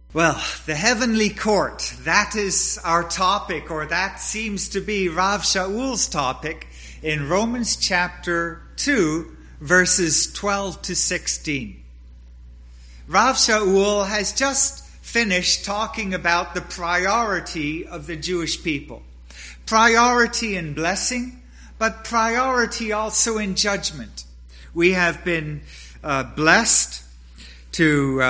Well, the heavenly court, that is our topic, or that seems to be Rav Shaul's topic in Romans chapter 2, verses 12 to 16. Rav Shaul has just finished talking about the priority of the Jewish people. Priority in blessing, but priority also in judgment. We have been blessed to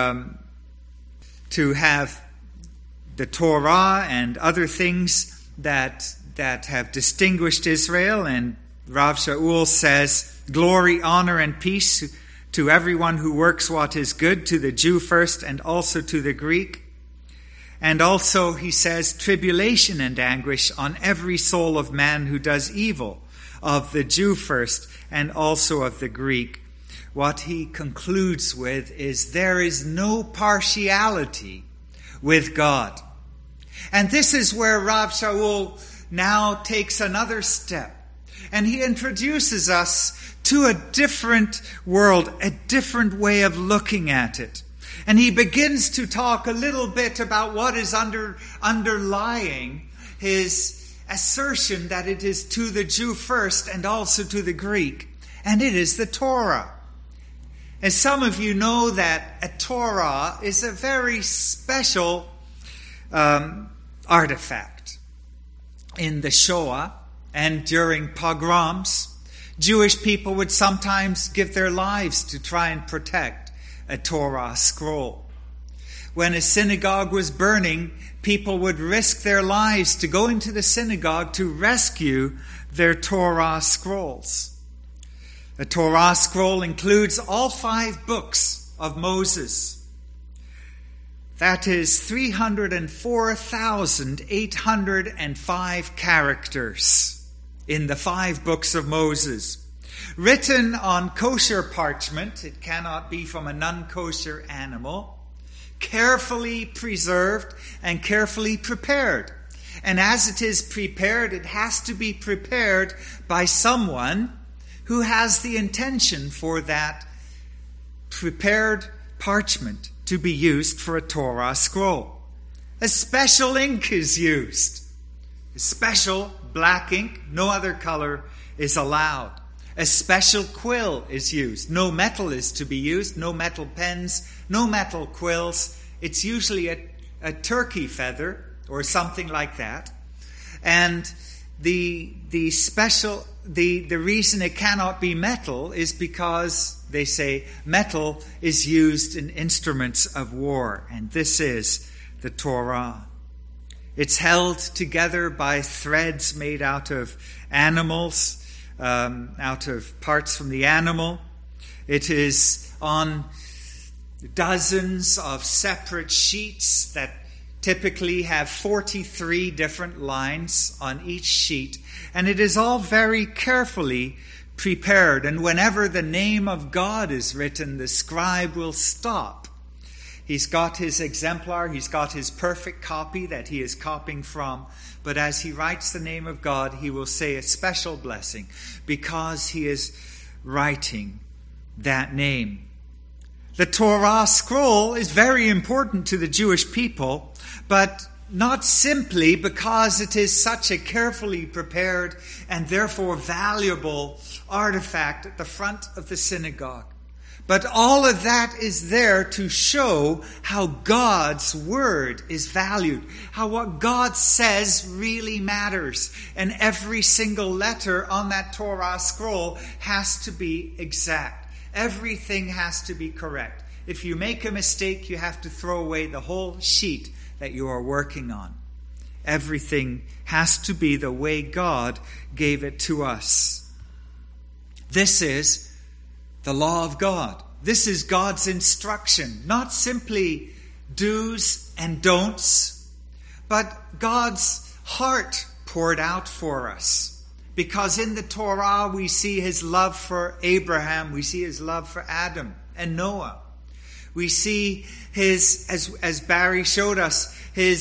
have the Torah and other things that have distinguished Israel. And Rav Shaul says, glory, honor, and peace to everyone who works what is good, to the Jew first and also to the Greek. And also, he says, tribulation and anguish on every soul of man who does evil, of the Jew first and also of the Greek. What he concludes with is there is no partiality with God. And this is where Rav Shaul now takes another step. And he introduces us to a different world, a different way of looking at it. And he begins to talk a little bit about what is underlying his assertion that it is to the Jew first and also to the Greek. And it is the Torah. As some of you know, that a Torah is a very special artifact. In the Shoah and during pogroms, Jewish people would sometimes give their lives to try and protect a Torah scroll. When a synagogue was burning, people would risk their lives to go into the synagogue to rescue their Torah scrolls. The Torah scroll includes all 5 books of Moses. That is 304,805 characters in the 5 books of Moses. Written on kosher parchment, it cannot be from a non-kosher animal, carefully preserved and carefully prepared. And as it is prepared, it has to be prepared by someone who has the intention for that prepared parchment to be used for a Torah scroll. A special ink is used. A special black ink, no other color is allowed. A special quill is used. No metal is to be used, no metal pens, no metal quills. It's usually a turkey feather or something like that. And the reason it cannot be metal is because they say metal is used in instruments of war, and this is the Torah. It's held together by threads made out of animals, out of parts from the animal. It is on dozens of separate sheets that typically have 43 different lines on each sheet, and it is all very carefully prepared. And whenever the name of God is written, the scribe will stop. He's got his exemplar, he's got his perfect copy that he is copying from, but as he writes the name of God, he will say a special blessing because he is writing that name. The Torah scroll is very important to the Jewish people, but not simply because it is such a carefully prepared and therefore valuable artifact at the front of the synagogue. But all of that is there to show how God's word is valued, how what God says really matters. And every single letter on that Torah scroll has to be exact. Everything has to be correct. If you make a mistake, you have to throw away the whole sheet that you are working on. Everything has to be the way God gave it to us. This is the law of God. This is God's instruction, not simply do's and don'ts, but God's heart poured out for us. Because in the Torah we see his love for Abraham, we see his love for Adam and Noah. We see his, as Barry showed us,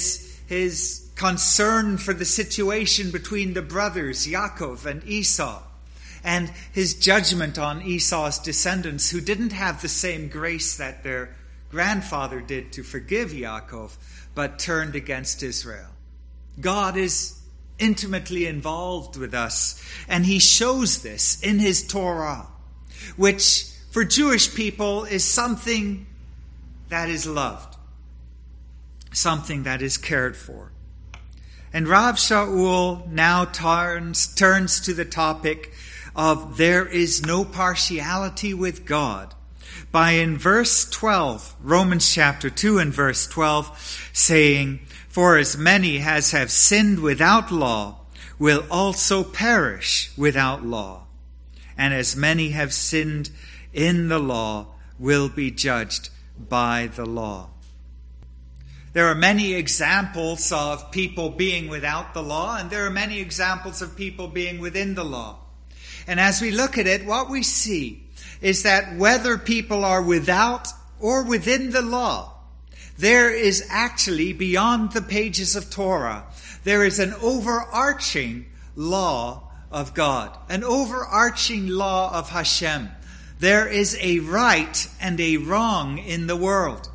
his concern for the situation between the brothers, Yaakov and Esau, and his judgment on Esau's descendants who didn't have the same grace that their grandfather did to forgive Yaakov, but turned against Israel. God is intimately involved with us, and he shows this in his Torah, which for Jewish people is something that is loved, something that is cared for. And Rav Shaul now turns to the topic of there is no partiality with God, by in verse 12, Romans chapter 2 and verse 12, saying, "For as many as have sinned without law will also perish without law, and as many have sinned in the law will be judged by the law." There are many examples of people being without the law, and there are many examples of people being within the law. And as we look at it, what we see is that whether people are without or within the law, there is actually, beyond the pages of Torah, there is an overarching law of God, an overarching law of Hashem. There is a right and a wrong in the world.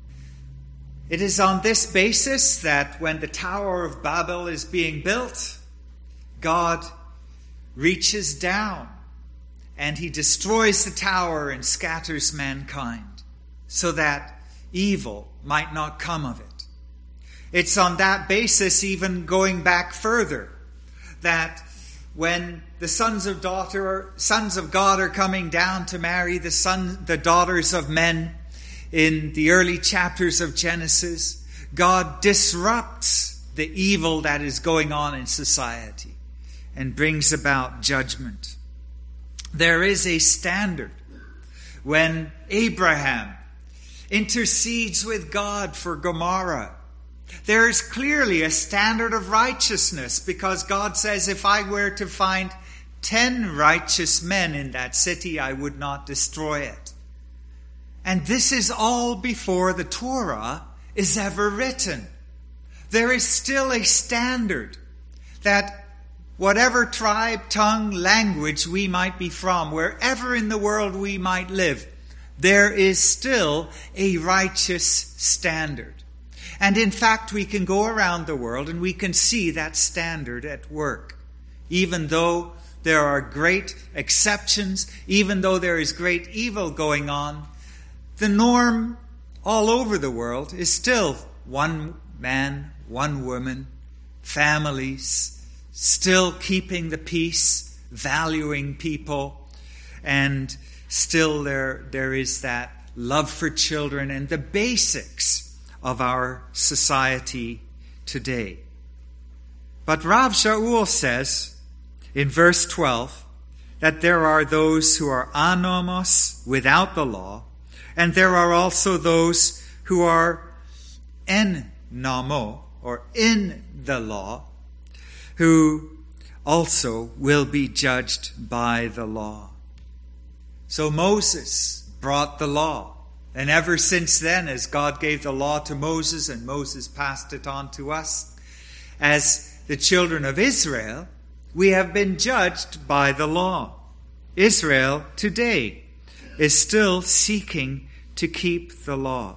It is on this basis that when the Tower of Babel is being built, God reaches down and he destroys the tower and scatters mankind so that evil might not come of it. It's on that basis, even going back further, that when the sons of God are coming down to marry the daughters of men in the early chapters of Genesis, God disrupts the evil that is going on in society and brings about judgment. There is a standard when Abraham intercedes with God for Gomorrah. There is clearly a standard of righteousness, because God says, if I were to find 10 righteous men in that city, I would not destroy it. And this is all before the Torah is ever written. There is still a standard that whatever tribe, tongue, language we might be from, wherever in the world we might live, there is still a righteous standard. And in fact, we can go around the world and we can see that standard at work. Even though there are great exceptions, even though there is great evil going on, the norm all over the world is still one man, one woman, families, still keeping the peace, valuing people, and still there is that love for children and the basics of our society today. But Rav Shaul says in verse 12 that there are those who are anomos, without the law, and there are also those who are en nomo, or in the law, who also will be judged by the law. So Moses brought the law. And ever since then, as God gave the law to Moses and Moses passed it on to us, as the children of Israel, we have been judged by the law. Israel today is still seeking to keep the law.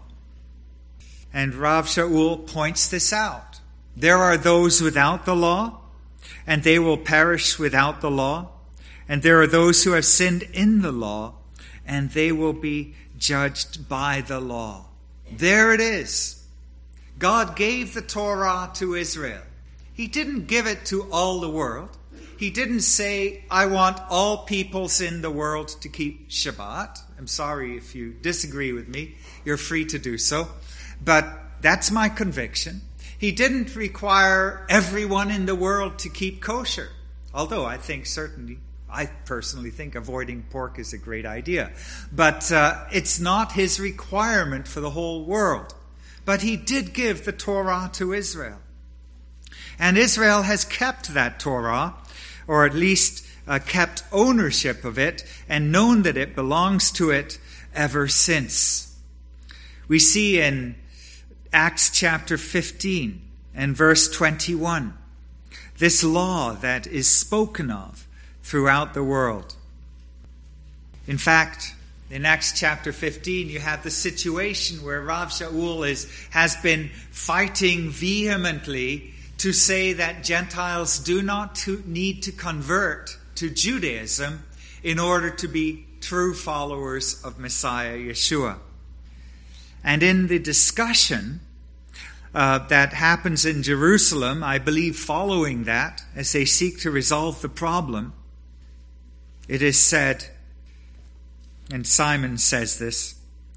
And Rav Shaul points this out. There are those without the law, and they will perish without the law. And there are those who have sinned in the law, and they will be judged by the law. There it is. God gave the Torah to Israel. He didn't give it to all the world. He didn't say, I want all peoples in the world to keep Shabbat. I'm sorry if you disagree with me. You're free to do so. But that's my conviction. He didn't require everyone in the world to keep kosher. Although I personally think avoiding pork is a great idea. But it's not his requirement for the whole world. But he did give the Torah to Israel. And Israel has kept that Torah, or at least kept ownership of it, and known that it belongs to it ever since. We see in Acts chapter 15 and verse 21, this law that is spoken of throughout the world. In fact, In Acts chapter 15, you have the situation where Rav Shaul has been fighting vehemently to say that Gentiles do not need to convert to Judaism in order to be true followers of Messiah Yeshua. And in the discussion that happens in Jerusalem, I believe following that, as they seek to resolve the problem, it is said, and Simon says this,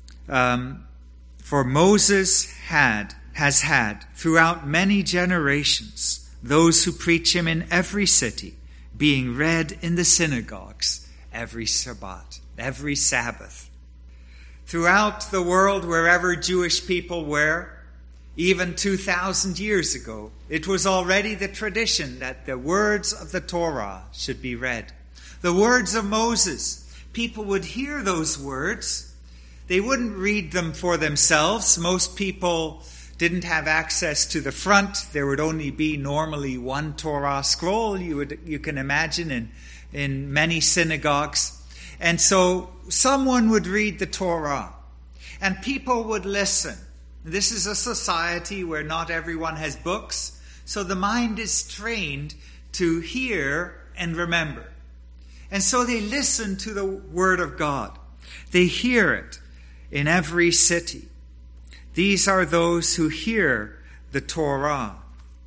for Moses has had throughout many generations those who preach him in every city, being read in the synagogues every Sabbath. Throughout the world, wherever Jewish people were, even 2,000 years ago, it was already the tradition that the words of the Torah should be read. The words of Moses, people would hear those words. They wouldn't read them for themselves. Most people didn't have access to the front. There would only be normally one Torah scroll, you can imagine, in many synagogues. And so someone would read the Torah, and people would listen. This is a society where not everyone has books, so the mind is trained to hear and remember. And so they listen to the Word of God. They hear it in every city. These are those who hear the Torah.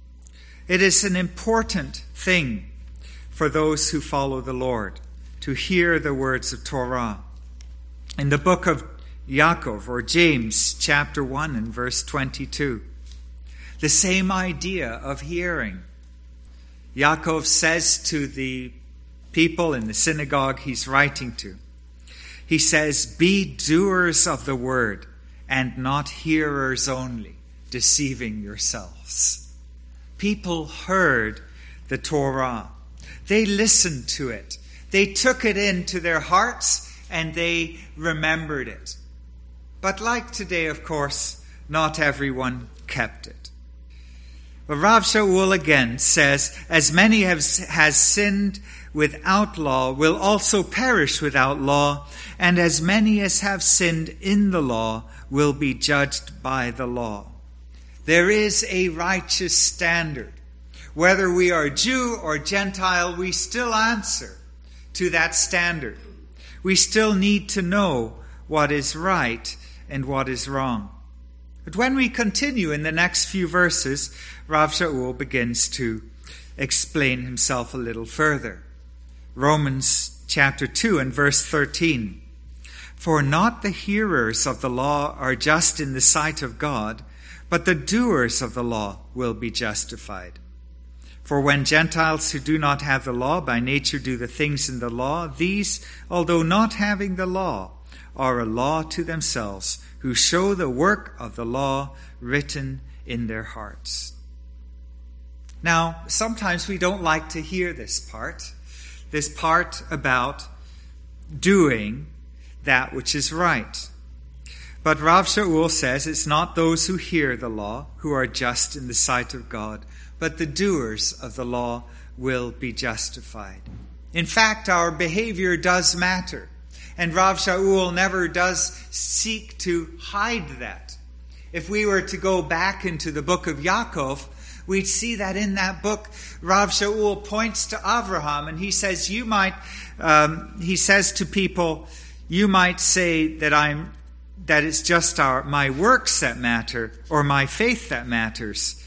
It is an important thing for those who follow the Lord to hear the words of Torah. In the book of Yaakov, or James, chapter 1 and verse 22, the same idea of hearing. Yaakov says to the people in the synagogue he's writing to, he says, be doers of the word and not hearers only, deceiving yourselves. People heard the Torah. They listened to it. They took it into their hearts and they remembered it. But like today, of course, not everyone kept it. But Rav Shaul again says, as many has sinned without law will also perish without law, and as many as have sinned in the law will be judged by the law. There is a righteous standard. Whether we are Jew or Gentile, we still answer to that standard. We still need to know what is right and what is wrong. But when we continue in the next few verses, Rav Shaul begins to explain himself a little further. Romans chapter 2 and verse 13. For not the hearers of the law are just in the sight of God, but the doers of the law will be justified. For when Gentiles who do not have the law by nature do the things in the law, these, although not having the law, are a law to themselves, who show the work of the law written in their hearts. Now, sometimes we don't like to hear this part about doing that which is right. But Rav Shaul says it's not those who hear the law who are just in the sight of God, but the doers of the law will be justified. In fact, our behavior does matter. And Rav Shaul never does seek to hide that. If we were to go back into the book of Yaakov, we'd see that in that book, Rav Shaul points to Avraham, and he says, he says to people, you might say that it's just my works that matter, or my faith that matters,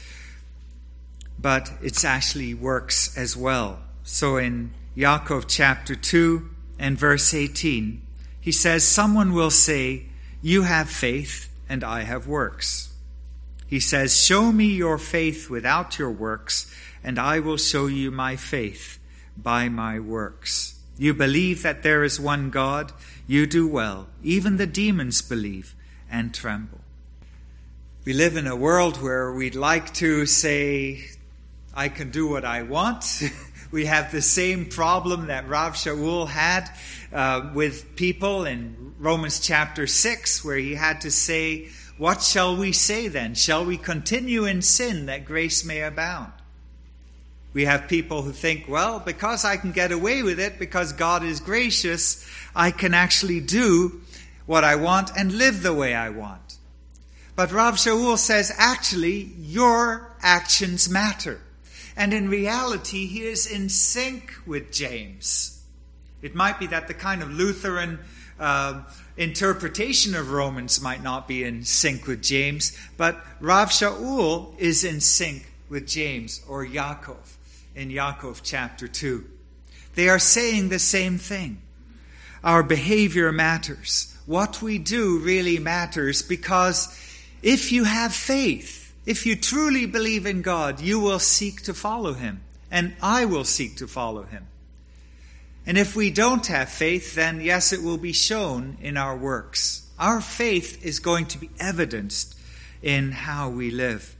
but it's actually works as well. So in Yaakov chapter 2 and verse 18, he says, someone will say, you have faith and I have works. He says, show me your faith without your works, and I will show you my faith by my works. You believe that there is one God, you do well. Even the demons believe and tremble. We live in a world where we'd like to say, I can do what I want. We have the same problem that Rav Shaul had with people in Romans chapter 6, where he had to say, what shall we say then? Shall we continue in sin that grace may abound? We have people who think, well, because I can get away with it, because God is gracious, I can actually do what I want and live the way I want. But Rav Shaul says, actually, your actions matter. And in reality, he is in sync with James. It might be that the kind of Lutheran interpretation of Romans might not be in sync with James, but Rav Shaul is in sync with James or Yaakov in Yaakov chapter 2. They are saying the same thing. Our behavior matters. What we do really matters, because if you have faith, if you truly believe in God, you will seek to follow him, and I will seek to follow him. And if we don't have faith, then yes, it will be shown in our works. Our faith is going to be evidenced in how we live.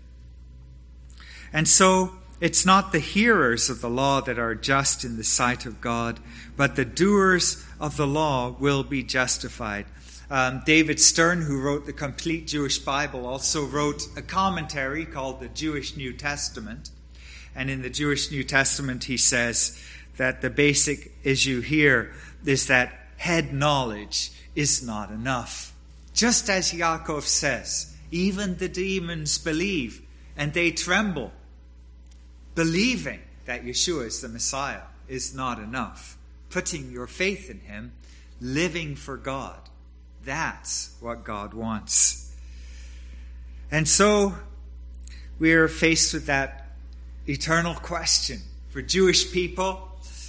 And so, it's not the hearers of the law that are just in the sight of God, but the doers of the law will be justified. David Stern, who wrote the Complete Jewish Bible, also wrote a commentary called the Jewish New Testament. And in the Jewish New Testament, he says that the basic issue here is that head knowledge is not enough. Just as Yaakov says, even the demons believe and they tremble. Believing that Yeshua is the Messiah is not enough. Putting your faith in him, living for God, that's what God wants. And so we are faced with that eternal question. For Jewish people,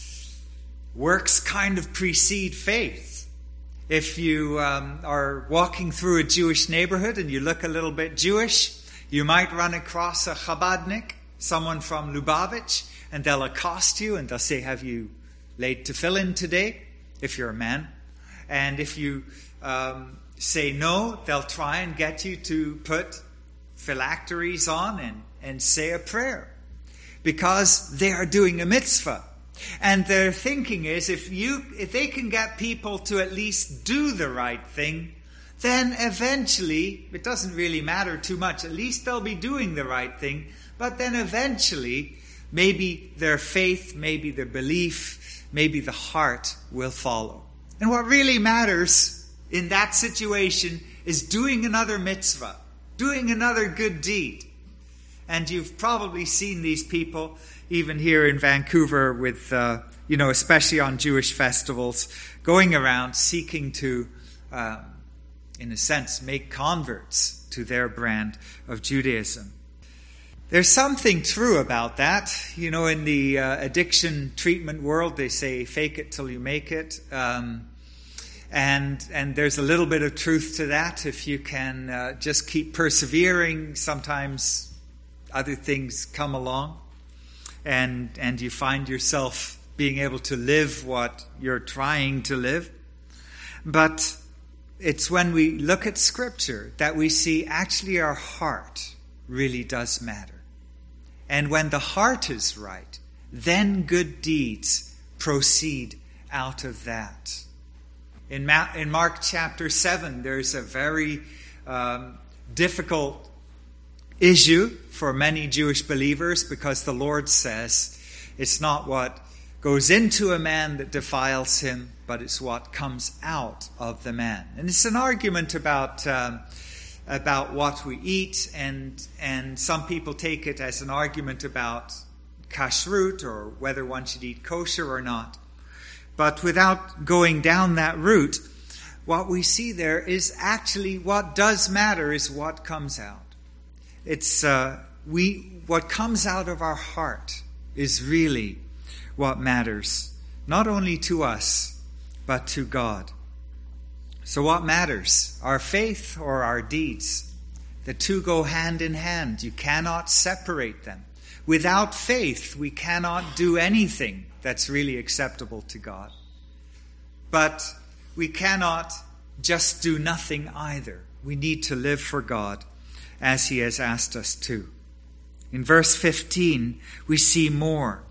works kind of precede faith. If you are walking through a Jewish neighborhood and you look a little bit Jewish, you might run across a Chabadnik, someone from Lubavitch, and they'll accost you and they'll say, have you laid tefillin today? If you're a man. And if you say no, they'll try and get you to put phylacteries on and say a prayer. Because they are doing a mitzvah. And their thinking is, if they can get people to at least do the right thing, then eventually, it doesn't really matter too much, at least they'll be doing the right thing. But then eventually, maybe their faith, maybe their belief, maybe the heart will follow. And what really matters in that situation is doing another mitzvah, doing another good deed. And you've probably seen these people, even here in Vancouver, with, especially on Jewish festivals, going around seeking to, in a sense, make converts to their brand of Judaism. There's something true about that. In the addiction treatment world, they say, fake it till you make it. And there's a little bit of truth to that. If you can just keep persevering, sometimes other things come along. And you find yourself being able to live what you're trying to live. But it's when we look at Scripture that we see actually our heart really does matter. And when the heart is right, then good deeds proceed out of that. In Mark chapter 7, there's a very difficult issue for many Jewish believers, because the Lord says it's not what goes into a man that defiles him, but it's what comes out of the man. And it's an argument about what we eat, and some people take it as an argument about kashrut, or whether one should eat kosher or not. But without going down that route, what we see there is actually what does matter is what comes out. It's what comes out of our heart is really what matters, not only to us, but to God. So what matters? Our faith or our deeds? The two go hand in hand. You cannot separate them. Without faith, we cannot do anything that's really acceptable to God. But we cannot just do nothing either. We need to live for God as he has asked us to. In verse 15, we see more.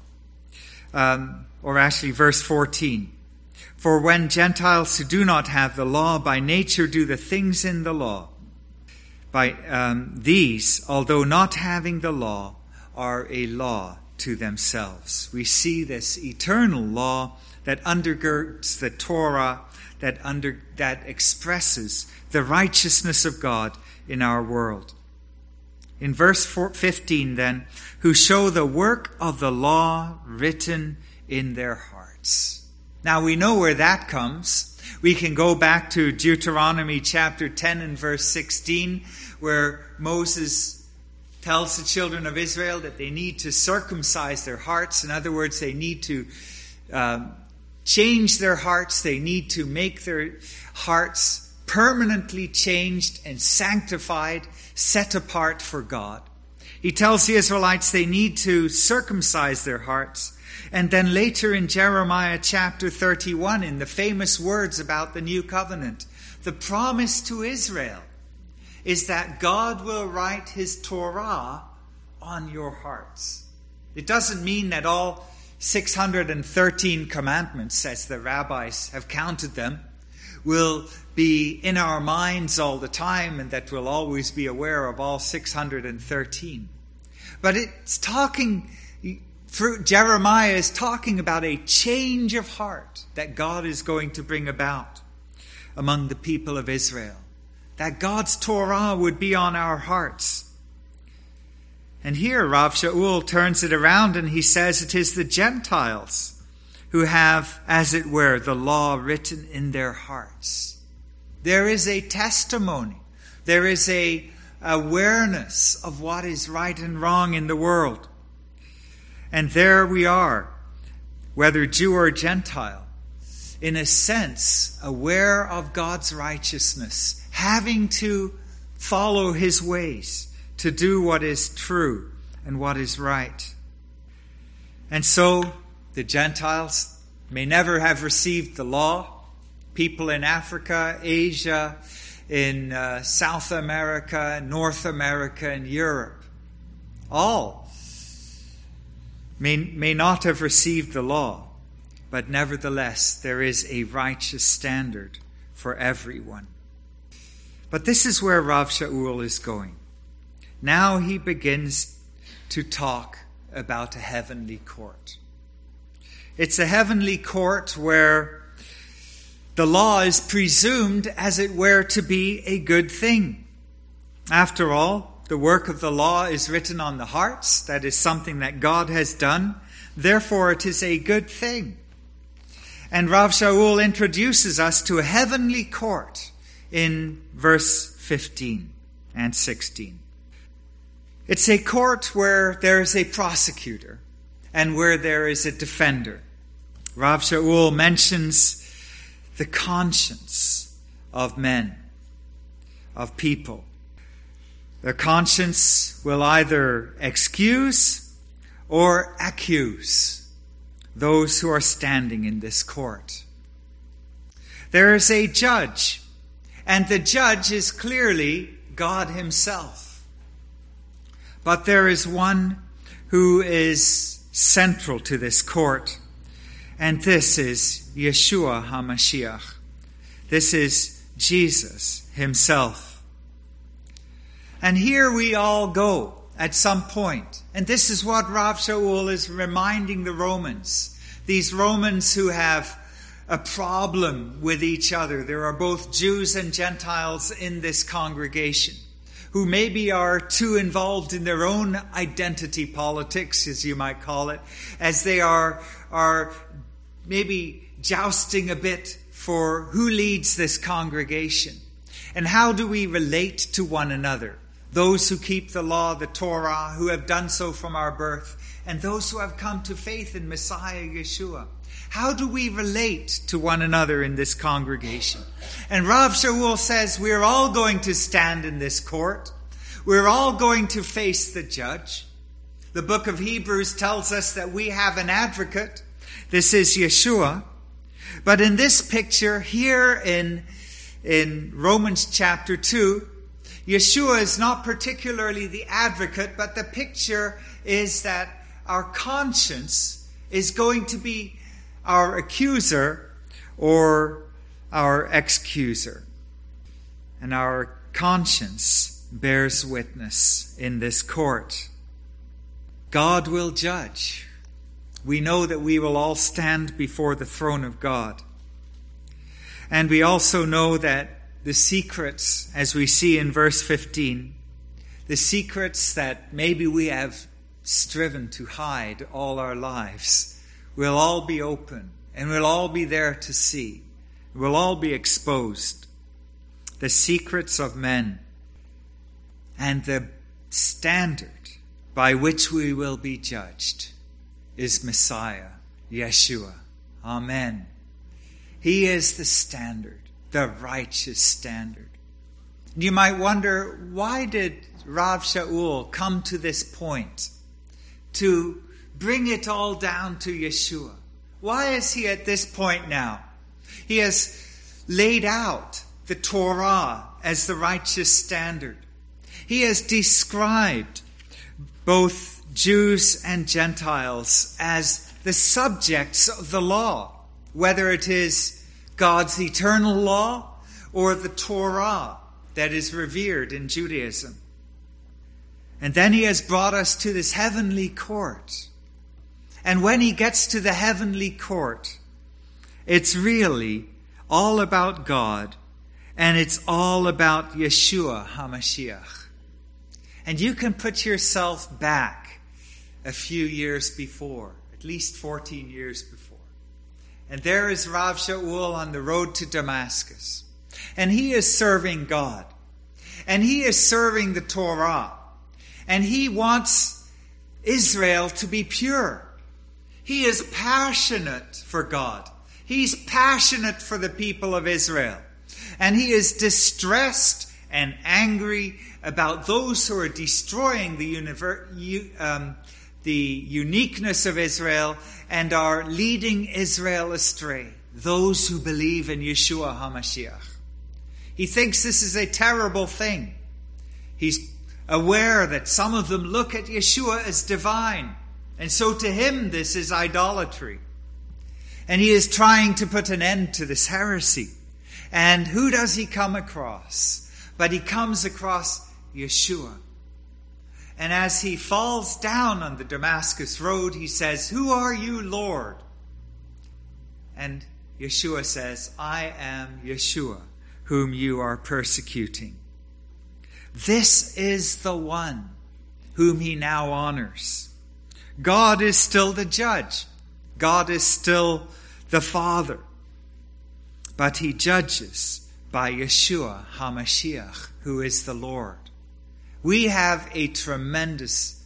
Or actually verse 14. For when Gentiles who do not have the law by nature do the things in the law, by these, although not having the law, are a law to themselves. We see this eternal law that undergirds the Torah, that expresses the righteousness of God in our world. In verse 15 then, who show the work of the law written in their hearts. Now we know where that comes. We can go back to Deuteronomy chapter 10 and verse 16, where Moses tells the children of Israel that they need to circumcise their hearts. In other words, they need to change their hearts. They need to make their hearts permanently changed and sanctified, set apart for God. He tells the Israelites they need to circumcise their hearts. And then later in Jeremiah chapter 31, in the famous words about the new covenant, the promise to Israel is that God will write his Torah on your hearts. It doesn't mean that all 613 commandments, as the rabbis have counted them, will be in our minds all the time and that we'll always be aware of all 613. But it's Jeremiah is talking about a change of heart that God is going to bring about among the people of Israel. That God's Torah would be on our hearts. And here Rav Shaul turns it around and he says it is the Gentiles who have, as it were, the law written in their hearts. There is a testimony. There is a awareness of what is right and wrong in the world. And there we are, whether Jew or Gentile, in a sense, aware of God's righteousness, having to follow his ways, to do what is true and what is right. And so the Gentiles may never have received the law. People in Africa, Asia, in South America, North America, and Europe, all may not have received the law, but nevertheless there is a righteous standard for everyone. But this is where Rav Shaul is going. Now he begins to talk about a heavenly court. It's a heavenly court where the law is presumed, as it were, to be a good thing. After all, the work of the law is written on the hearts. That is something that God has done. Therefore, it is a good thing. And Rav Shaul introduces us to a heavenly court in verse 15 and 16. It's a court where there is a prosecutor and where there is a defender. Rav Shaul mentions the conscience of men, of people. Their conscience will either excuse or accuse those who are standing in this court. There is a judge, and the judge is clearly God himself. But there is one who is central to this court, and this is Yeshua HaMashiach. This is Jesus himself. And here we all go at some point. And this is what Rav Shaul is reminding the Romans. These Romans who have a problem with each other. There are both Jews and Gentiles in this congregation who maybe are too involved in their own identity politics, as you might call it, as they are maybe jousting a bit for who leads this congregation. And how do we relate to one another? Those who keep the law, the Torah, who have done so from our birth, and those who have come to faith in Messiah Yeshua. How do we relate to one another in this congregation? And Rav Shaul says we're all going to stand in this court. We're all going to face the judge. The book of Hebrews tells us that we have an advocate. This is Yeshua. But in this picture here in Romans chapter 2, Yeshua is not particularly the advocate, but the picture is that our conscience is going to be our accuser or our excuser. And our conscience bears witness in this court. God will judge. We know that we will all stand before the throne of God. And we also know that the secrets, as we see in verse 15, the secrets that maybe we have striven to hide all our lives, will all be open and we'll all be there to see. We'll all be exposed. The secrets of men and the standard by which we will be judged is Messiah, Yeshua. Amen. He is the standard, the righteous standard. You might wonder, why did Rav Shaul come to this point to bring it all down to Yeshua? Why is he at this point now? He has laid out the Torah as the righteous standard. He has described both Jews and Gentiles as the subjects of the law, whether it is God's eternal law or the Torah that is revered in Judaism. And then he has brought us to this heavenly court. And when he gets to the heavenly court, it's really all about God, and it's all about Yeshua HaMashiach. And you can put yourself back a few years before, at least 14 years before. And there is Rav Shaul on the road to Damascus. And he is serving God. And he is serving the Torah. And he wants Israel to be pure. He is passionate for God. He's passionate for the people of Israel. And he is distressed and angry about those who are destroying the uniqueness of Israel and are leading Israel astray. Those who believe in Yeshua HaMashiach. He thinks this is a terrible thing. He's aware that some of them look at Yeshua as divine. And so to him this is idolatry. And he is trying to put an end to this heresy. And who does he come across? But he comes across Yeshua. And as he falls down on the Damascus road, he says, "Who are you, Lord?" And Yeshua says, "I am Yeshua, whom you are persecuting." This is the one whom he now honors. God is still the judge. God is still the Father. But he judges by Yeshua HaMashiach, who is the Lord. We have a tremendous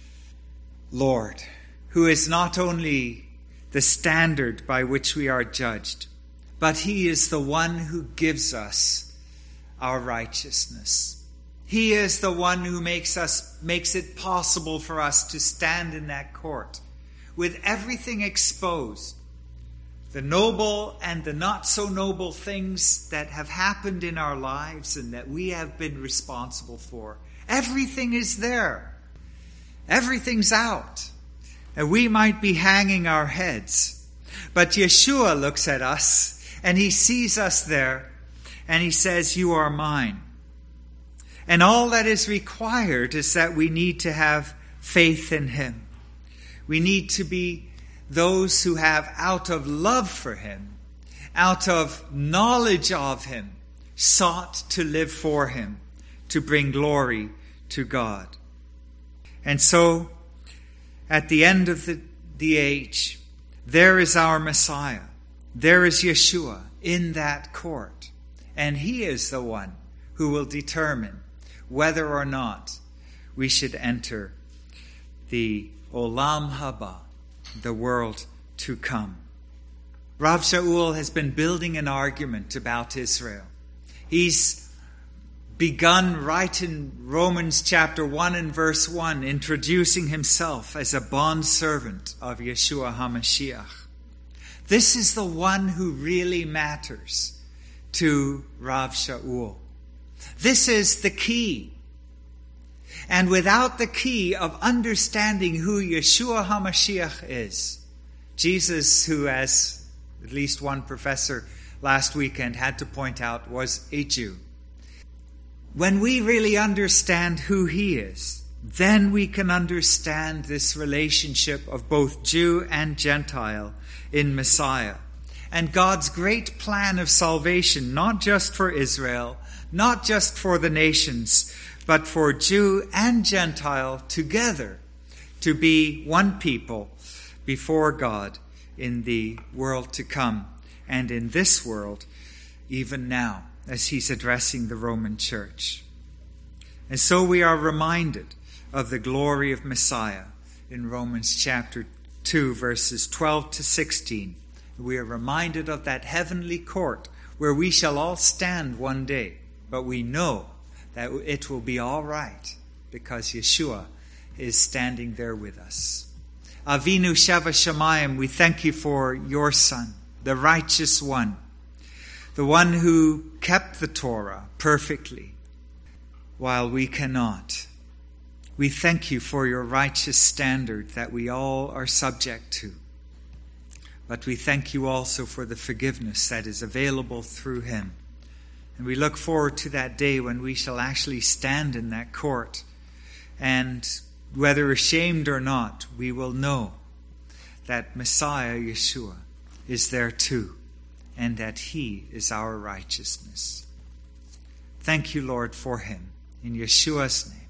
Lord who is not only the standard by which we are judged, but he is the one who gives us our righteousness. He is the one who makes it possible for us to stand in that court with everything exposed. The noble and the not so noble things that have happened in our lives and that we have been responsible for. Everything is there. Everything's out. And we might be hanging our heads. But Yeshua looks at us and he sees us there and he says, "You are mine." And all that is required is that we need to have faith in him. We need to be those who have, out of love for him, out of knowledge of him, sought to live for him, to bring glory to God. And so, at the end of the age, there is our Messiah. There is Yeshua in that court. And he is the one who will determine whether or not we should enter the Olam Haba, the world to come. Rav Shaul has been building an argument about Israel. He's begun right in Romans chapter 1 and verse 1, introducing himself as a bondservant of Yeshua HaMashiach. This is the one who really matters to Rav Shaul. This is the key. And without the key of understanding who Yeshua HaMashiach is, Jesus, who, as at least one professor last weekend had to point out, was a Jew. When we really understand who he is, then we can understand this relationship of both Jew and Gentile in Messiah. and God's great plan of salvation, not just for Israel, not just for the nations, but for Jew and Gentile together to be one people before God in the world to come and in this world even now, as he's addressing the Roman church. And so we are reminded of the glory of Messiah in Romans chapter 2, verses 12 to 16. We are reminded of that heavenly court where we shall all stand one day, but we know that it will be all right because Yeshua is standing there with us. Avinu Sheva Shamayim, we thank you for your Son, the righteous one, the one who kept the Torah perfectly while we cannot. We thank you for your righteous standard that we all are subject to. But we thank you also for the forgiveness that is available through him. And we look forward to that day when we shall actually stand in that court. And whether ashamed or not, we will know that Messiah Yeshua is there too, and that he is our righteousness. Thank you, Lord, for him. In Yeshua's name.